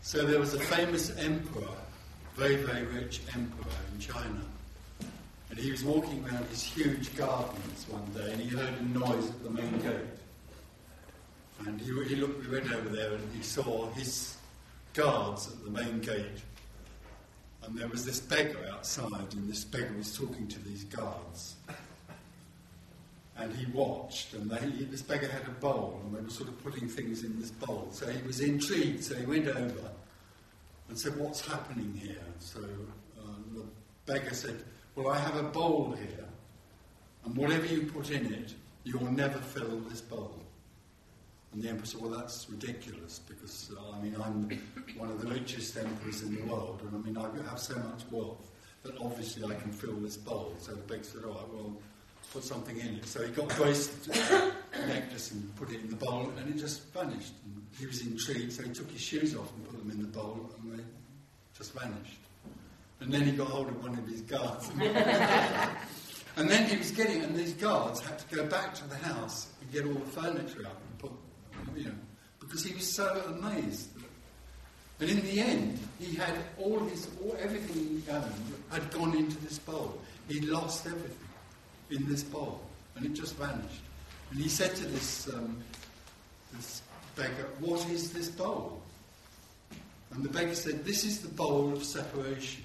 So there was a famous emperor, very, very rich emperor in China. And he was walking around his huge gardens one day and he heard a noise at the main gate. And he went over there and he saw his guards at the main gate. And there was this beggar outside and this beggar was talking to these guards. And he watched, and this beggar had a bowl, and they were sort of putting things in this bowl. So he was intrigued, so he went over and said, "What's happening here?" So the beggar said, "Well, I have a bowl here, and whatever you put in it, you will never fill this bowl." And the emperor said, "Well, that's ridiculous, because, I'm one of the richest emperors in the world, and I have so much wealth that obviously I can fill this bowl." So the beggar said, "All right, well, put something in it." So he got Grace a necklace and put it in the bowl, and it just vanished. And he was intrigued, so he took his shoes off and put them in the bowl, and they just vanished. And then he got hold of one of his guards. And then he was and these guards had to go back to the house and get all the furniture out and put, because he was so amazed. And in the end, he had everything he owned had gone into this bowl. He lost everything in this bowl, and it just vanished. And he said to this beggar, "What is this bowl?" And the beggar said, "This is the bowl of separation.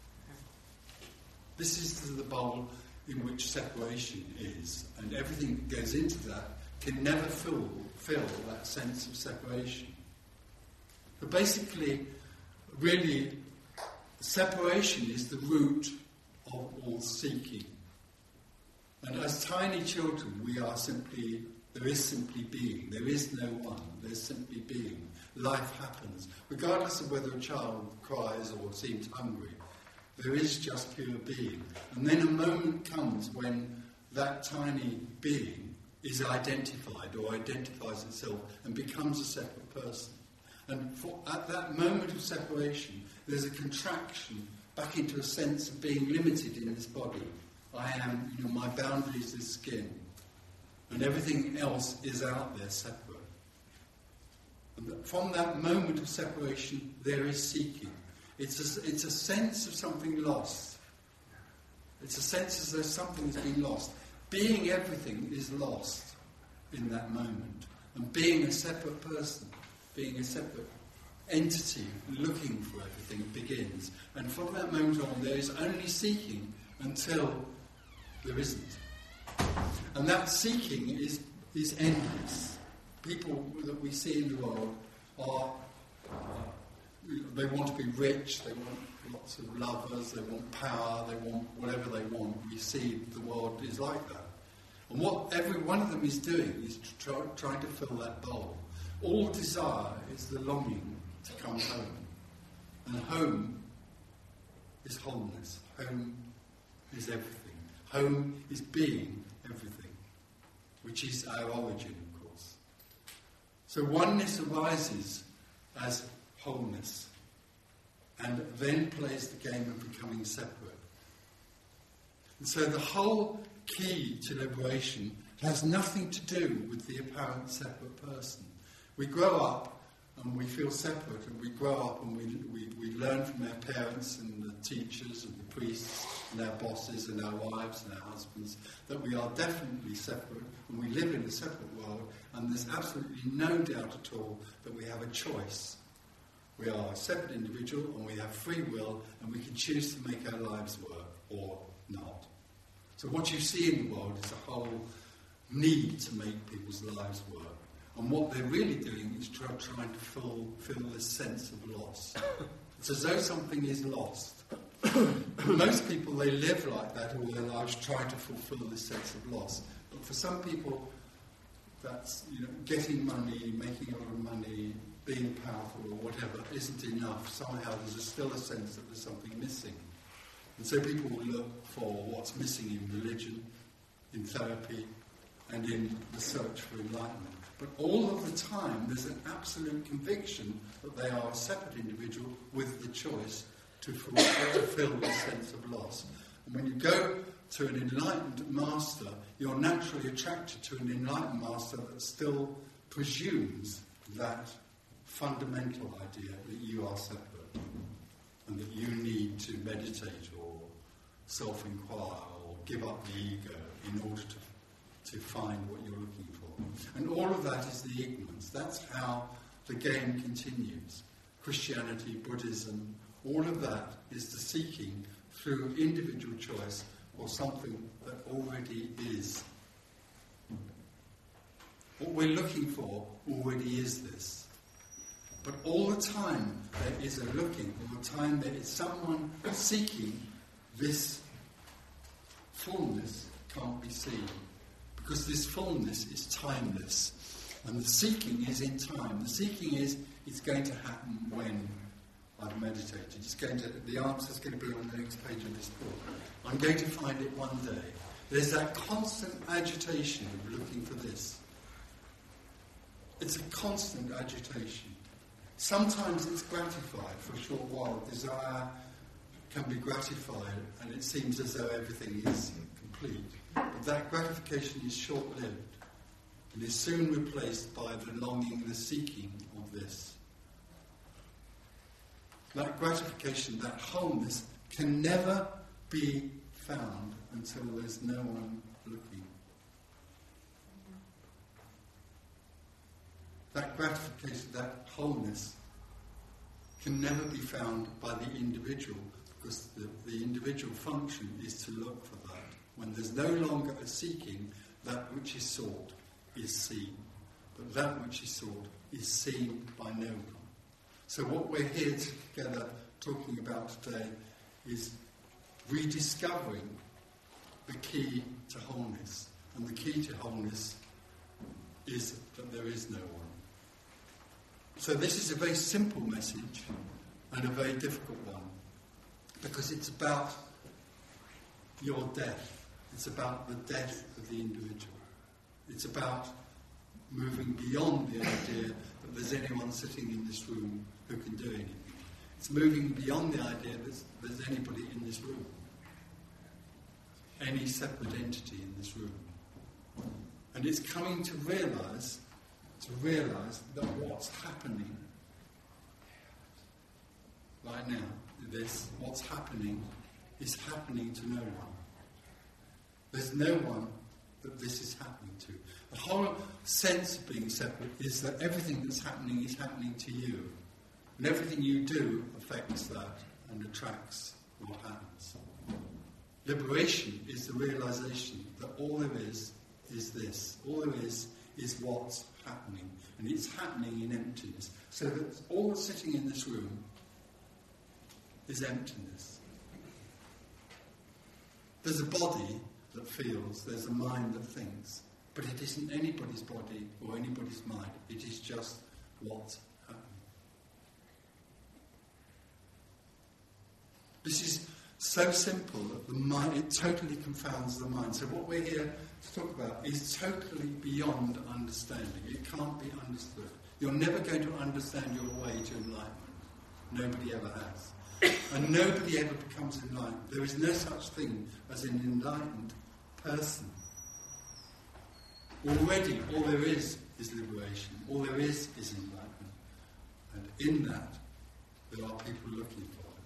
This is the bowl in which separation is, and everything that goes into that can never fill that sense of separation." But basically, really, separation is the root of all seeking. And as tiny children, there is simply being. There is no one. There's simply being. Life happens. Regardless of whether a child cries or seems hungry, there is just pure being. And then a moment comes when that tiny being is identified or identifies itself and becomes a separate person. And at that moment of separation, there's a contraction back into a sense of being limited in this body. I am, my boundary is this skin, and everything else is out there separate. And from that moment of separation, there is seeking. It's a sense of something lost. It's a sense as though something has been lost. Being everything is lost in that moment. And being a separate person, being a separate entity, looking for everything begins. And from that moment on, there is only seeking until there isn't. And that seeking is endless. People that we see in the world they want to be rich, they want lots of lovers, they want power, they want whatever they want. We see the world is like that. And what every one of them is doing is trying to fill that bowl. All desire is the longing to come home. And home is wholeness. Home is everything. Home is being everything, which is our origin, of course. So oneness arises as wholeness, and then plays the game of becoming separate. And so the whole key to liberation has nothing to do with the apparent separate person. We grow up and we feel separate, and we grow up and we learn from our parents and the teachers and the priests and our bosses and our wives and our husbands that we are definitely separate, and we live in a separate world, and there's absolutely no doubt at all that we have a choice. We are a separate individual, and we have free will, and we can choose to make our lives work or not. So what you see in the world is a whole need to make people's lives work. And what they're really doing is trying to fill this sense of loss. It's as though something is lost. Most people, they live like that all their lives, trying to fulfill this sense of loss. But for some people, that's getting money, making a lot of money, being powerful or whatever isn't enough. Somehow there's still a sense that there's something missing. And so people will look for what's missing in religion, in therapy, and in the search for enlightenment. But all of the time, there's an absolute conviction that they are a separate individual with the choice to fulfill the sense of loss. And when you go to an enlightened master, you're naturally attracted to an enlightened master that still presumes that fundamental idea that you are separate and that you need to meditate or self-inquire or give up the ego in order to find what you're looking for. And all of that is the ignorance. That's how the game continues. Christianity, Buddhism, all of that is the seeking through individual choice or something that already is. What we're looking for already is this. But all the time there is a looking, all the time there is someone seeking, this fullness can't be seen. Because this fullness is timeless. And the seeking is in time. The seeking is, it's going to happen when I've meditated. The answer is going to be on the next page of this book. I'm going to find it one day. There's that constant agitation of looking for this. It's a constant agitation. Sometimes it's gratified for a short while. Desire can be gratified and it seems as though everything is complete. But that gratification is short-lived and is soon replaced by the longing, the seeking of this. That gratification, that wholeness, can never be found until there's no one looking. That gratification, that wholeness, can never be found by the individual, because the individual function is to look for that. When there's no longer a seeking, that which is sought is seen. But that which is sought is seen by no one. So what we're here together talking about today is rediscovering the key to wholeness. And the key to wholeness is that there is no one. So this is a very simple message and a very difficult one, because it's about your death. It's about the death of the individual. It's about moving beyond the idea that there's anyone sitting in this room who can do anything. It's moving beyond the idea that there's anybody in this room, any separate entity in this room. And it's coming to realise that what's happening right now, what's happening is happening to no one. There's no one that this is happening to. The whole sense of being separate is that everything that's happening is happening to you. And everything you do affects that and attracts what happens. Liberation is the realization that all there is this. All there is what's happening. And it's happening in emptiness. So that all that's sitting in this room is emptiness. There's a body that feels, there's a mind that thinks, but it isn't anybody's body or anybody's mind. It is just what's happening. This is so simple that the mind, it totally confounds the mind. So what we're here to talk about is totally beyond understanding. It can't be understood. You're never going to understand your way to enlightenment. Nobody ever has. And nobody ever becomes enlightened. There is no such thing as an enlightened person. Already, all there is liberation. All there is enlightenment. And in that, there are people looking for it.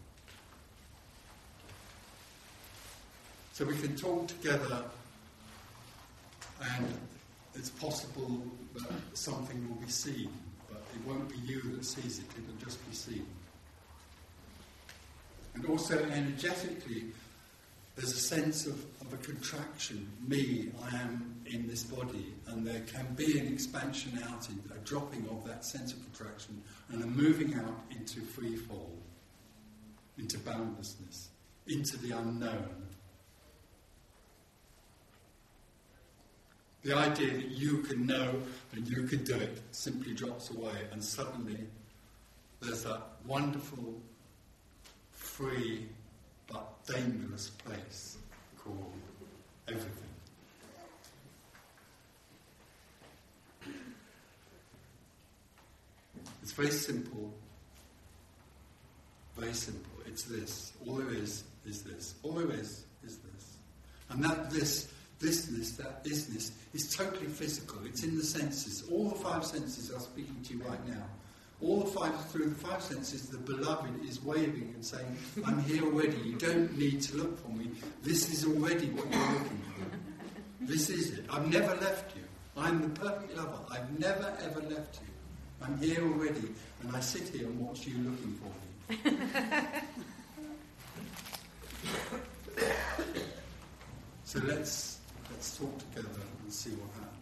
So we can talk together, and it's possible that something will be seen, but it won't be you that sees it, it'll just be seen. And also energetically, there's a sense of a contraction. Me, I am in this body, and there can be an expansion out, a dropping of that sense of contraction, and a moving out into free fall, into boundlessness, into the unknown. The idea that you can know and you can do it simply drops away, and suddenly there's that wonderful, free but dangerous place called everything. It's very simple. Very simple. It's this. All there is this. All there is this. And that thisness, that isness, is totally physical. It's in the senses. All the five senses are speaking to you right now. Through the five senses, the beloved is waving and saying, I'm here already, you don't need to look for me. This is already what you're looking for. This is it. I've never left you. I'm the perfect lover. I've never ever left you. I'm here already, and I sit here and watch you looking for me. So let's talk together and see what happens.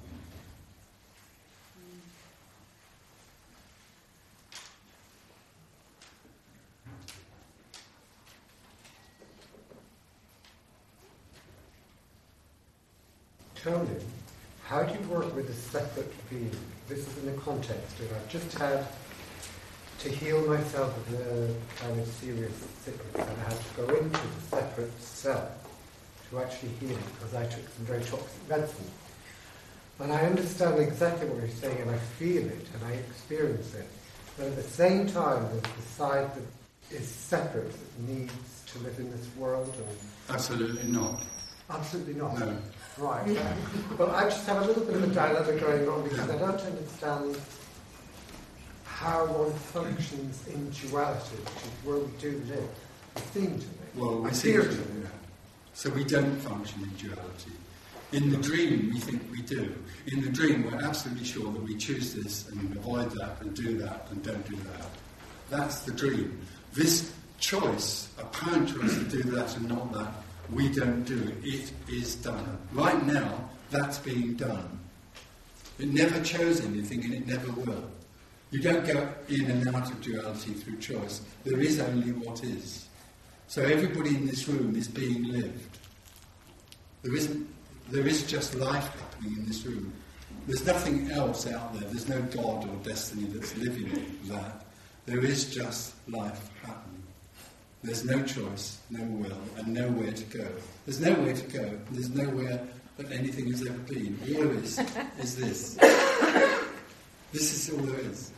Tony, how do you work with a separate being? This is in the context of I've just had to heal myself of a kind of serious sickness, and I had to go into the separate self to actually heal it because I took some very toxic medicine. And I understand exactly what you're saying, and I feel it, and I experience it. But at the same time, there's the side that is separate, that needs to live in this world. Absolutely not. Absolutely not. No. Right. Well, I just have a little bit of a dilemma going on because I don't understand how one functions in duality, which is where we do live. It seems to me. Well, we see it. So we don't function in duality. In the dream, we think we do. In the dream, we're absolutely sure that we choose this and avoid that and do that and don't do that. That's the dream. This choice, apparent choice to do that and not that, we don't do it. It is done. Right now, that's being done. It never chose anything and it never will. You don't go in and out of duality through choice. There is only what is. So everybody in this room is being lived. There is just life happening in this room. There's nothing else out there. There's no God or destiny that's living that. There is just life happening. There's no choice, no will, and nowhere to go. There's nowhere to go. There's nowhere that anything has ever been. All there is this. This is all there is.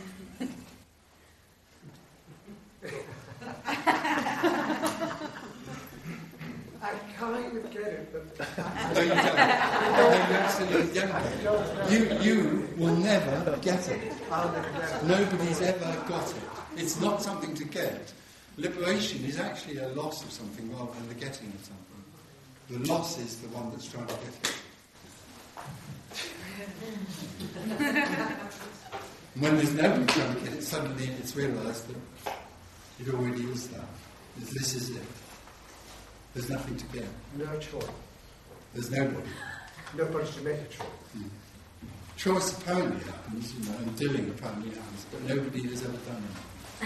I kind of get it, but... No, you don't. No, you absolutely don't. You will never get it. Nobody's ever got it. It's not something to get. Liberation is actually a loss of something rather than the getting of something. The loss is the one that's trying to get it. When there's nobody trying to get it, suddenly it's realised that it already is that. This is it. There's nothing to get. No choice. There's nobody. Nobody to make a choice. Choice apparently happens, and doing apparently happens, but nobody has ever done it.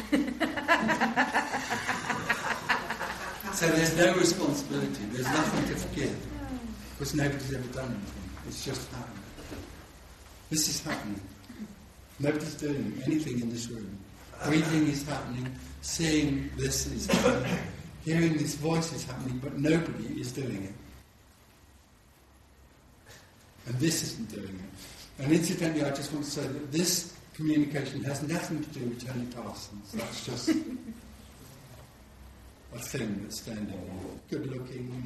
So there's no responsibility, there's nothing to forgive, because nobody's ever done anything. It's just happened. This is happening. Nobody's doing anything in this room. Breathing is happening, seeing this is happening, hearing this voice is happening, but nobody is doing it. And this isn't doing it. And incidentally, I just want to say that this communication has nothing to do with Tony Parsons. That's just a thing that's standing there. Good looking,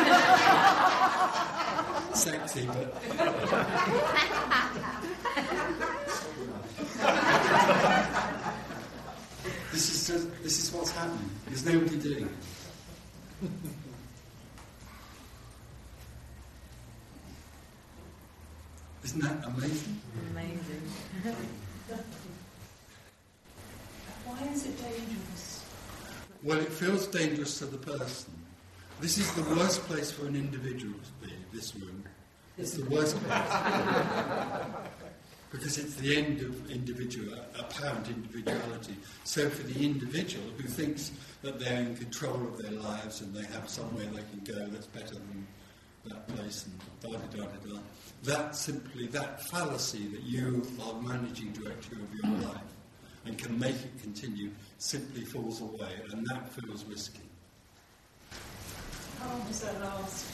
sexy, but... This is what's happening. There's nobody doing it. Isn't that amazing? Amazing. Why is it dangerous? Well, it feels dangerous to the person. This is the worst place for an individual to be, this room. It's the worst place. Because it's the end of apparent individuality. So for the individual who thinks that they're in control of their lives and they have somewhere they can go that's better than that place and da-da-da-da-da, that fallacy that you are managing directly of your life and can make it continue simply falls away, and that feels risky. How long does that last?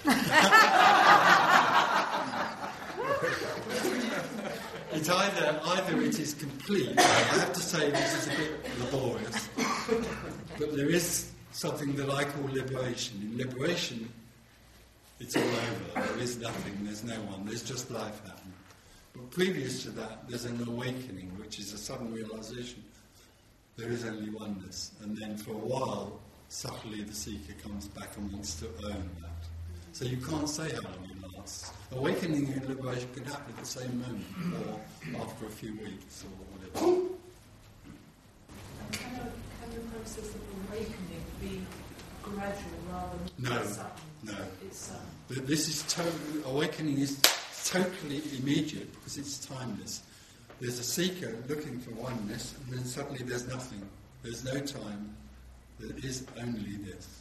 It's either it is complete. I have to say this is a bit laborious, but there is something that I call liberation. In liberation, it's all over. There is nothing. There's no one. There's just life happening. But previous to that, there's an awakening, which is a sudden realization there is only oneness. And then for a while, subtly the seeker comes back and wants to own that. So you can't say how long it lasts. Awakening and liberation can happen at the same moment, or after a few weeks, or whatever. And can the process of awakening be gradual rather than No, sudden? no. It's But this is totally, awakening is totally immediate because it's timeless. There's a seeker looking for oneness, and then suddenly there's nothing. There's no time. There is only this.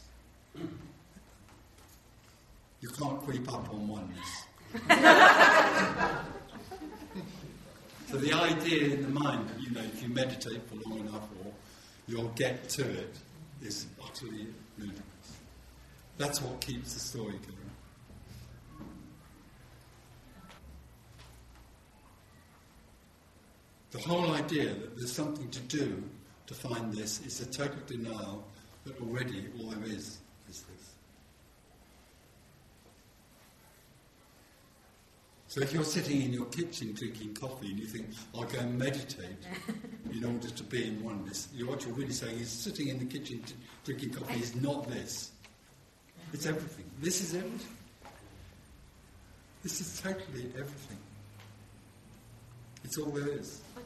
You can't creep up on oneness. So the idea in the mind that, if you meditate for long enough, or you'll get to it, is utterly ludicrous. That's what keeps the story going. The whole idea that there's something to do to find this is a total denial that already all there is this. So if you're sitting in your kitchen drinking coffee and you think, I'll go and meditate in order to be in oneness, what you're really saying is sitting in the kitchen drinking coffee is not this. It's everything. This is everything. This is totally everything. It's all there is. I